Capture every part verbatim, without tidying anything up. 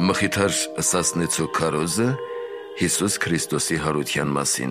Մխիթար Սասնեցու քարոզը Հիսուս Քրիստոսի հարության մասին։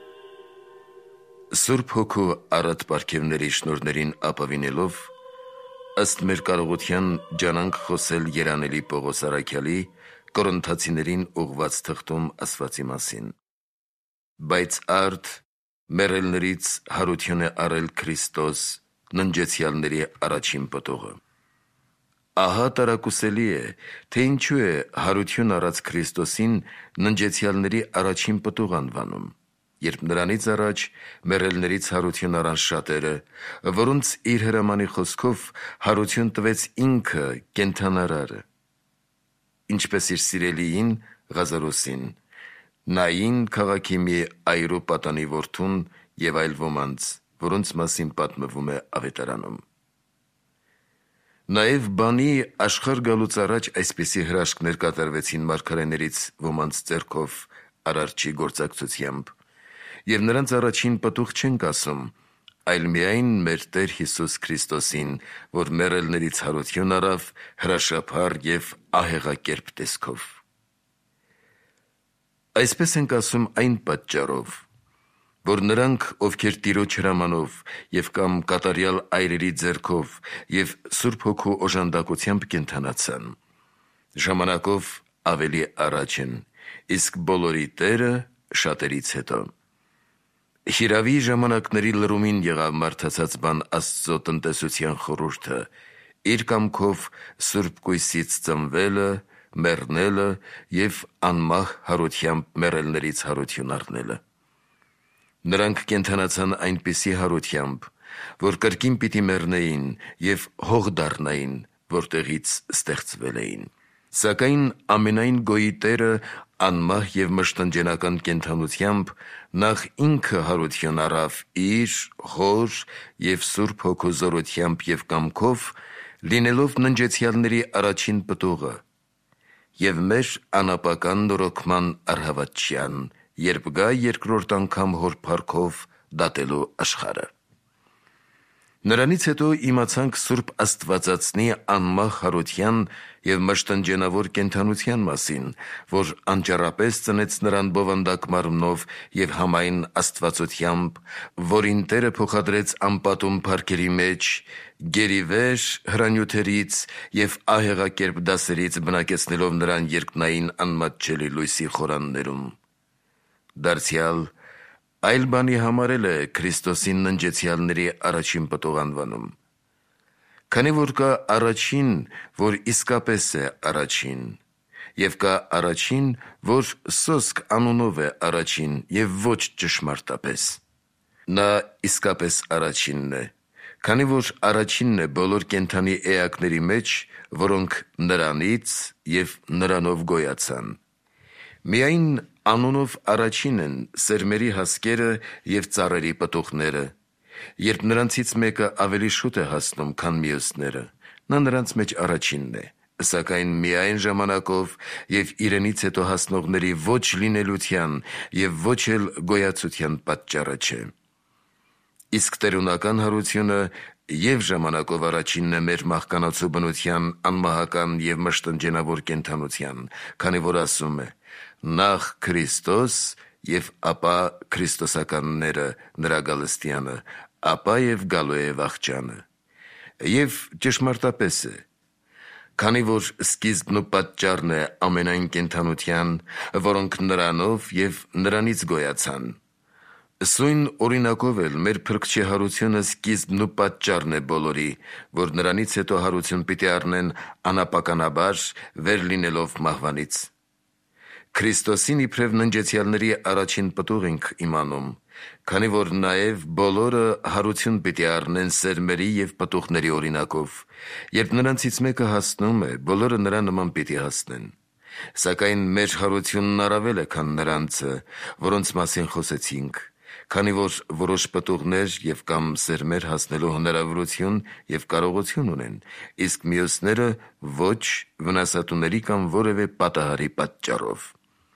Սուրբ Հոգու առատ պարգևների շնորհներին ապավինելով, ըստ մեր կարողության ջանանք խոսել երանելի Պողոս առաքյալի Կորինթացիներին ուղված թղթում ասվածի մասին։ Բայց արդ մեռելներից հարություն է առել Քրիստոս, ննջեցյալների առաջին պտուղը։ Ահա տարակուսելի է, թե ինչու է հարություն առած Քրիստոսին ննջեցյալների առաջին պտուղ անվանում, երբ նրանից առաջ մեռելներից հարություն առան շատերը, որոնց իր հրամանի խոսքով հարություն տվեց ինքը կենդանարարը, ինչպես իր սիրելիին Ղազարոսին, Նային քաղաքի մի այրու պատանի որդուն և այլ ոմանց, որոնց մասին պատմվում է ավետարանում։ Նաև բանի աշխարհ գալուց առաջ այսպիսի հրաշքներ կատարվեցին մարգարեներից ոմանց ձեռքով Արարչի գործակցությամբ, և նրանց առաջին պտուղ չենք ասում, այլ միայն մեր Տեր Հիսուս Քրիստոսին, որ մեռելներից հարություն առավ հրաշափառ և ահեղակերպ տեսքով։ Այսպես ենք ասում այն պատճառով, որ նրանք, ովքեր Տիրոջ հրամանով և կամ կատարյալ այրերի ձեռքով և Սուրբ Հոգու օժանդակությամբ կենդանացան, ժամանակով ավելի առաջ են, իսկ բոլորի Տերը շատերից հետո։ Հիրավի ժամանակների լրումին եղավ մարդացած բան Աստծո տնտեսության խորհուրդը, իր կամքով Սուրբ կույսից ծնվելը, մեռնելը և անմահ հարությամբ մեռելներից հարություն առնելը։ Նրանք կենդանացան այնպիսի հարությամբ, որ կրկին պիտի մեռնեին և հող դառնային, որտեղից ստեղծվել էին։ Սակայն ամենայն գոյի Տերը անմահ և մշտնջենական կենդանությամբ նախ ինքը հարություն առավ իր Հոր և Սուրբ Հոգու զորությամբ և կամքով, լինելով ննջեցյալների առաջին պտուղը և մեր անապական նորոգման առհավատչյան, երբ գա երկրորդ անգամ Հոր փառքով դատելու աշխարհը։ Նրանից հետո իմացանք Սուրբ Աստվածածնի անմահ հարության և մշտնջենավոր կենդանության մասին, որ անճառապես ծնեց նրան բովանդակ մարմնով և համայն աստվածությամբ, որին Տերը փոխադրեց անպատում փառքերի մեջ, գերիվեր հրանյութերից և ահեղակերպ դասերից բնակեցնելով նրան երկնային անմատչելի լույսի խորաններում։ Դարձյալ այլ բանի համարել է Քրիստոսին ննջեցյալների առաջին պտուղ անվանում։ Քանի որ կա առաջին, որ իսկապես է առաջին, և կա առաջին, որ սոսկ անունով է առաջին և ոչ ճշմարտապես։ Նա իսկապես առաջինն է, քանի որ առաջինն է բոլոր կենդանի էակների մեջ, որոնք նրանից և նրանով գոյացան։ Միայն անունով առաջին են սերմերի հասկերը և ծառերի պտուղները։ Երբ նրանցից մեկը ավելի շուտ է հասնում, քան մյուսները, նա նրանց մեջ առաջինն է, սակայն միայն ժամանակով և իրենից հետո հասնողների ոչ լինելության և ոչ էլ գոյացության պատճառը չէ։ Իսկ տերունական հարությունը և ժամանակով առաջինն է մեր մահկանացու բնության անմահական և մշտնջենավոր կենդանության, քանի որ ասում է. «Նախ Քրիստոս և ապա քրիստոսականները նրա գալստյանը, ապա և գալու է վախճանը»։ Եվ ճշմարտապես է, քանի որ սկիզբն ու պատճառն է ամենայն կենդանության, որոնք նրանով և նրանից գոյացան։ Սույն օրինակով էլ մեր Փրկչի հարությունը սկիզբն ու պատճառն է բոլորի, որ նրանից հետո հարություն պիտի առնեն անապականաբար, վեր լինելով մահվանից։ Քրիստոսին իբրև ննջեցյալների առաջին պտուղ ենք իմանում, քանի որ նաև բոլորը հարություն պիտի առնեն սերմերի և պտուղների օրինակով։ Երբ նրանցից մեկը հասնում է, բոլորը նրա նման պիտի հասնեն։ Սակայն մեր հարությունն առավել է, քան նրանցը, որոնց մասին խոսեցինք, քանի որ որոշ պտուղներ և կամ սերմեր հասնելու հնարավորություն և կարողություն ունեն, իսկ մյուսները ոչ վնասատուների կամ որևէ պատահարի պատճառով։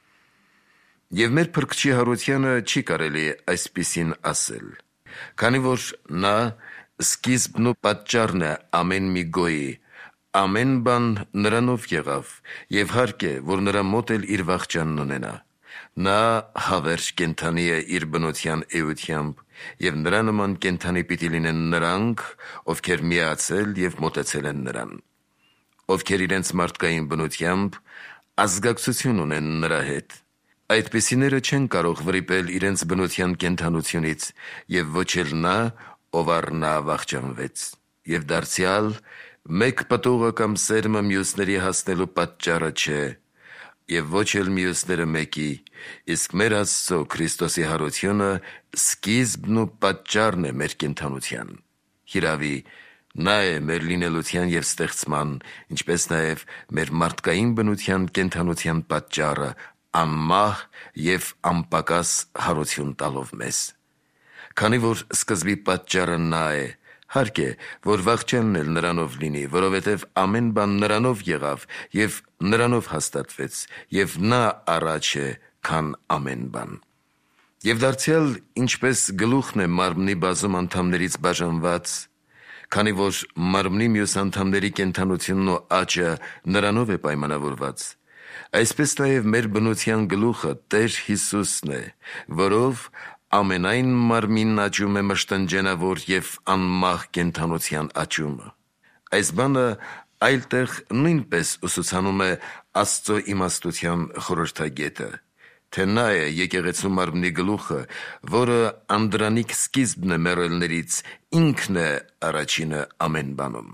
Եվ մեր Փրկչի հարությանը չի կարելի այսպիսին ասել, քանի որ նա սկիզբն ու պատճառն է ամեն մի գոյի, ամեն բան նրանով եղավ, եւ հարկ է, որ նրա մոտ էլ իր վախճանն ունենա։ Նա հավերժ կենդանի է իր բնության էությամբ, եւ նրա նման կենդանի պիտի լինեն նրանք, ովքեր միացել եւ մոտեցել են նրան, ովքեր իրենց մարդկային բնությամբ ազգակցություն ունեն նրա հետ։ Այդպիսիները չեն կարող վրիպել իրենց բնության կենդանությունից, եւ ոչ էլ նա, ով առ նա վախճանվեց, եւ դարձյալ մեկ պտուղը կամ սերմը մյուսների հասնելու պատճառը չէ, եւ ոչ էլ մյուսները մեկի, իսկ մեր Աստծո Քրիստոսի հարությունը սկիզբն ու պատճառն է մեր կենդանության։ Հիրավի, նա է մեր լինելության եւ ստեղծման, ինչպես նաեւ մեր մարդկային բնության կենդանության պատճառը, անմահ եւ անպակաս հարություն տալով մեզ։ Քանի որ սկզբի պատճառը նա է, հարկ է, որ վախճանն էլ նրանով լինի, որովհետև ամեն բան նրանով եղավ եւ նրանով հաստատվեց, եւ նա առաջ է, քան ամեն բան։ Եվ դարձյալ ինչպես գլուխն է մարմնի բազում անդամներից բաժանված, քանի որ մարմնի մյուս անդամների կենդանությունն ու աճը նրանով է պայմանավորված, այսպես նաև մեր բնության գլուխը Տեր Հիսուսն է, որով ամենայն մարմինն աճում է մշտնջենավոր եւ անմահ կենդանության աճումը։ Այս բանը այլ տեղ նույնպես ուսուցանում է Աստծո իմաստության խորհրդագետը, թե նա է եկեղեցու մարմնի գլուխը, որը անդրանիկ սկիզբն է մեռելներից, ինքն է առաջինը ամեն բանում։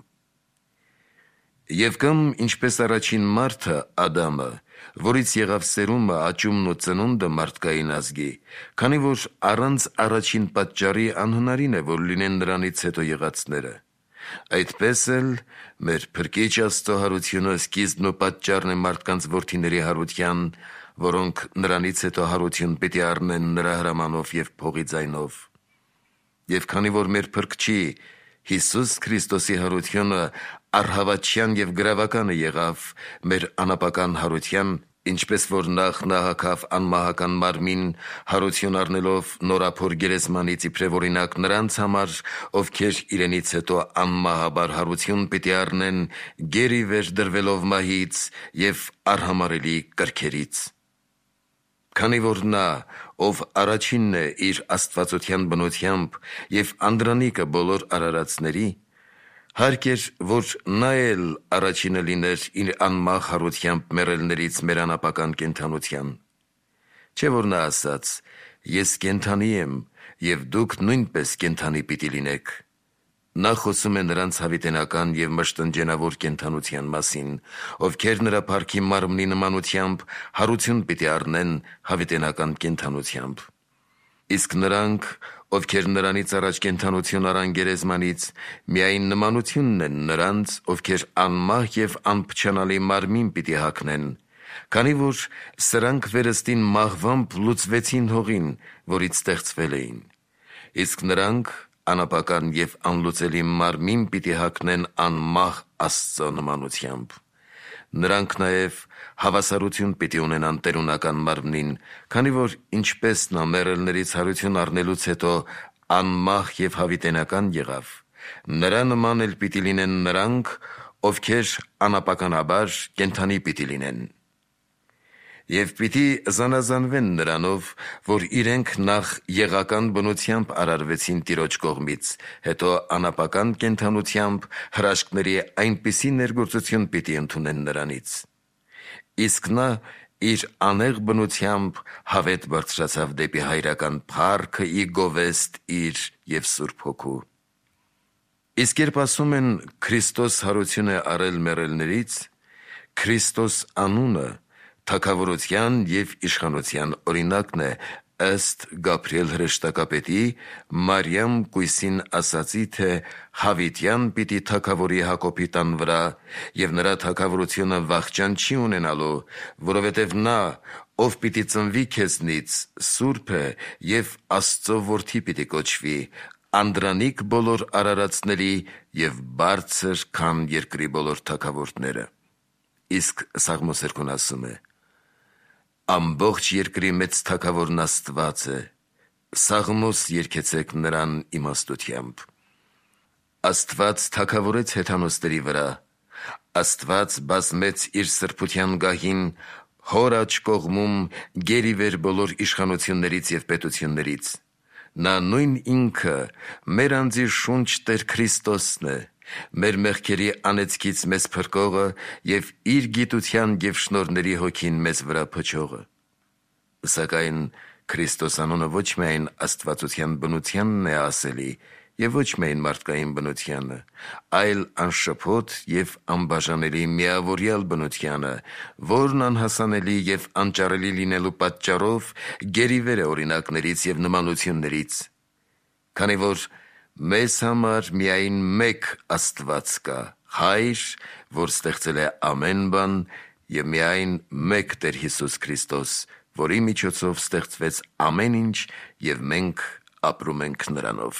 Եվ կամ ինչպես առաջին մարդը Ադամը, որից եղավ սերումը, աճումն ու ծնունդը մարդկային ազգի, քանի որ առանց առաջին պատճառի անհնարին է, որ լինեն նրանից հետո եղածները, այդպես էլ մեր Փրկիչ Աստծո հարությունը սկիզբն ու պատճառն է մարդկանց որդիների հարության, որոնք նրանից հետո հարություն պիտի առնեն նրա հրամանով եւ փողի ձայնով։ Եվ քանի որ մեր Փրկչի Հիսուս Քրիստոսի հարությունը առհավատչյան եւ գրավականը եղավ մեր անապական հարության, ինչպես որ նախ նա հագավ անմահական մարմին, հարություն առնելով նորափոր գերեզմանից իբրև օրինակ նրանց համար, ովքեր իրենից հետո անմահաբար հարություն պիտի առնեն, գերի վեր դրվելով մահից եւ արհամարելի կրքերից։ Քանի որ նա, ով առաջինն է իր աստվածության բնությամբ եւ անդրանիկը բոլոր արարածների, հարկ էր, որ նա էլ առաջինը լիներ իր անմահ հարությամբ մեռելներից մեր անապական կենդանության։ Չէ որ նա ասաց. «Ես կենդանի եմ, եւ դուք նույնպես կենդանի պիտի լինեք»։ Նա խոսում է նրանց հավիտենական եւ մշտնջենավոր կենդանության մասին, ովքեր նրա փառքի մարմնի նմանությամբ հարություն պիտի առնեն հավիտենական կենդանությամբ։ Իսկ նրանք, ովքեր նրանից առաջ կենդանություն առան գերեզմանից, միայն նմանությունն են նրանց, ովքեր անմահ եւ անփչանալի մարմին պիտի հագնեն, քանի որ սրանք վերստին մահվամբ լուծվեցին հողին, որից ստեղծվել էին, իսկ նրանք անապական եւ անլուծելի մարմին պիտի հագնեն անմահ Աստծո նմանությամբ։ Նրանք նաեւ հավասարություն պիտի ունենան տերունական մարմնին, քանի որ ինչպես նա մեռելներից հարություն առնելուց հետո անմահ եւ հավիտենական եղավ, նրա նման էլ պիտի լինեն նրանք, ովքեր անապականաբար կենդանի պիտի լինեն։ Եվ պիտի զանազանվեն նրանով, որ իրենք նախ եղական բնությամբ արարվեցին Տիրոջ կողմից, հետո անապական կենդանությամբ հրաշքների այնպիսի ներգործություն պիտի ընդունեն նրանից։ Իսկ նա իր անեղ բնությամբ հավետ բարձրացավ դեպի հայրական փառքը ի գովեստ իր եւ Սուրբ Հոգու։ Իսկ երբ ասում են Քրիստոս հարություն է առել մեռելներից, Քրիստոս անունը թագավորության եւ իշխանության օրինակն է, ըստ Գաբրիել հրեշտակապետի Մարիամ կույսին ասացի, թե հավիտյան պիտի թագավորի Հակոբի տան վրա եւ նրա թագավորությունը վախճան չի ունենալու, որովհետեւ նա, ով պիտի ծնվի քեզնից, սուրբ է եւ Աստծո որդի պիտի կոչվի, անդրանիկ բոլոր արարածների եւ բարձր, քան երկրի բոլոր թագավորները։ Իսկ Սաղմոսերկուն ասում է. ամբողջ երկրի մեծ թագավորն Աստված է, Սաղմոս երգեցեք նրան իմաստությամբ։ Աստված թագավորեց հեթանոսների վրա, Աստված բազմեց իր սրբության գահին հոր աջ կողմում գերիվեր բոլոր իշխանություններից և պետություններից։ Նա նույն ինքը մեր անձի շունչ Տեր Քրիստոսն է, մեր մեղքերի անեծքից մեզ փրկողը և իր գիտության և շնորհների հոգին մեզ վրա փչողը։ Սակայն Քրիստոս անունը ոչ միայն աստվածության բնությանն է ասելի և ոչ միայն մարդկային բնությանը, այլ անշփոթ և անբաժանելի միավորյալ բնությանը, որն անհասանելի և անճարելի լինելու պատճառով գերիվեր է օրինակներից և նմանություններից, քանի որ մեզ համար միայն մեկ Աստված կա, Հայր, որ ստեղծել է ամեն բան, և միայն մեկ Տեր Հիսուս Քրիստոս, որի միջոցով ստեղծվեց ամեն ինչ, և մենք ապրում ենք նրանով։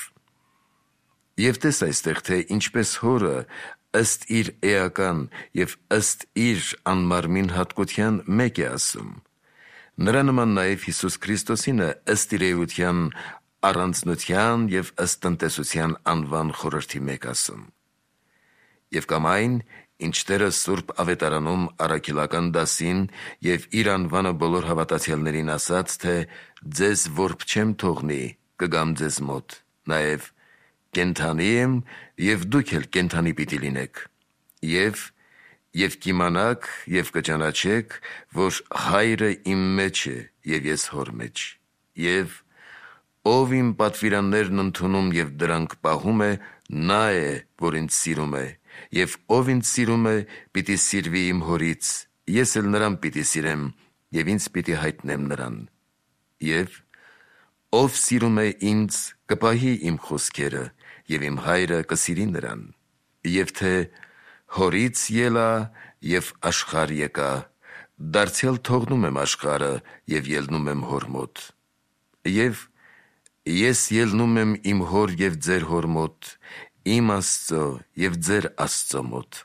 Եվ տես այստեղ, թե ինչպես Հորը ըստ իր էական և ըստ իր անմարմին հատկության մեկ է ասում, նրա նման նաև Հիսուս Քրիստոսինը ըստ իր էության առանձնության և ըստ տնտեսության անվան խորհրդի մեկ ասում։ Եվ կամ այն, ինչ Տերը Սուրբ Ավետարանում առաքելական դասին և իր անվանը բոլոր հավատացյալներին ասաց, թե «Ձեզ որբ չեմ թողնի, կգամ ձեզ մոտ», նաև «Կենդանի եմ, և դուք էլ կենդանի պիտի լինեք», և «Եվ կիմանաք և կճանաչեք, որ Հայրը իմ մեջ է, և ես Հոր մեջ», և «Ով իմ պատվիրաններն ընդունում և դրանք պահում է, նա է, որ ինձ սիրում է, և ով ինձ սիրում է, պիտի սիրվի իմ Հորից, ես էլ նրան պիտի սիրեմ, և ինձ պիտի հայտնեմ նրան, և ով սիրում է ինձ, կպահի իմ խոսքերը, և իմ Հայրը կսիրի նրան, և թե Հորից ելա և աշխարհ եկա, դարձյալ թողնում եմ աշխարհը և ելնում եմ Հոր մոտ, և ես ելնում եմ իմ Հոր և ձեր Հոր մոտ, իմ Աստծո և ձեր Աստծո մոտ»։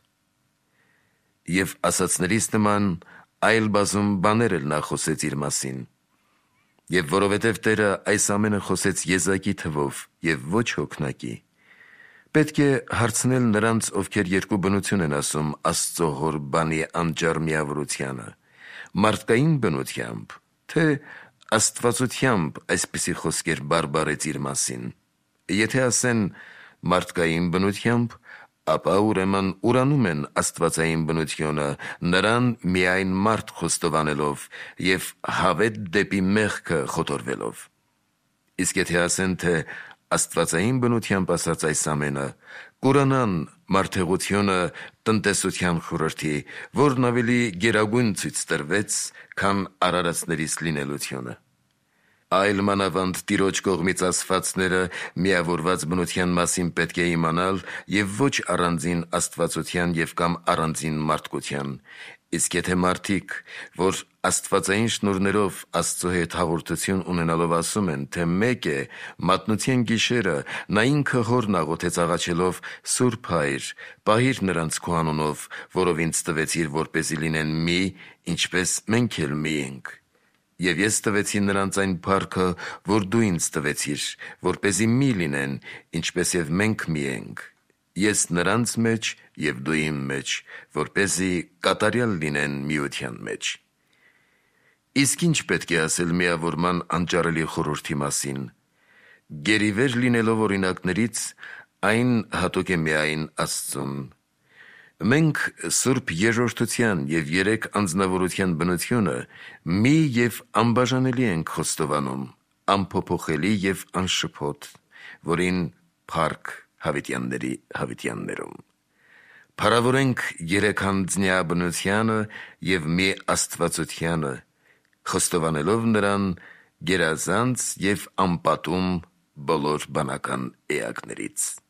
Եվ ասացներից նման այլ բազում բաներ էլ նա խոսեց իր մասին։ Եվ որովհետև Տերը այս ամենը խոսեց եզակի թվով և ոչ հոգնակի, պետք է հարցնել նրանց, ովքեր երկու բնություն են ասում Աստծո Հոր բանի անճար միավորությանը, մարդկային բնությամբ, թե աստվածությամբ այսպիսի խոսքեր բարբառեց իր մասին։ Եթե ասեն մարդկային բնությամբ, ապա ուրեմն ուրանում են աստվածային բնությունը, նրան միայն մարդ խոստովանելով և հավետ դեպի մեղքը խոթորվելով։ Իսկ եթե ասեն, թե աստվածային բնությամբ ասած այս ամենը, կուրանան մարդեղությունը տնտեսության խորհրդի, որն ավելի գերագույն ցույց տրվեց, քան արարածներից լինելությունը։ Այլ մանավանդ Տիրոջ կողմից ասվածները միավորված բնության մասին պետք է իմանալ և ոչ առանձին աստվածության և կամ առանձին մարդկության։ Իսկ եթե մարդիկ, որ աստվածային շնորհներով Աստծո հետ հաղորդություն ունենալով ասում են, թե մեկ է մատնության գիշերը նա ինքը Հորն աղոթեց աղաչելով. «Սուրբ Հայր, պահիր նրանց քո անունով, որով ինձ տվեցիր, որպեսզի լինեն մի, ինչպես մենք էլ մի ենք։ Եվ ես տվեցի նրանց այն փառքը, որ դու ինձ տվեցիր, որպեսզի մի լինեն, ինչպես և մենք մի ենք, ես նրանց մեջ և դու իմ մեջ, որպեսզի կատարյալ լինեն միության մեջ»։ Իսկ ինչ պետք է ասել միավորման անճարելի խորհրդի մասին։ Գերիվեր լինելով օրինակներից, այն հատուկ է միայն Աստծուն։ Մենք Սուրբ Երրորդության և երեք անձնավորության բնությունը մի և անբաժանելի ենք խոստովանում, անփոփոխելի և անշփոթ, որին փառք հավիտյանների հավիտյաններում։ Փառավորենք երեքանձնյա բնությանը և մի աստվածությանը, խոստովանելով նրան գերազանց և անպատում բոլոր բանական էակներից։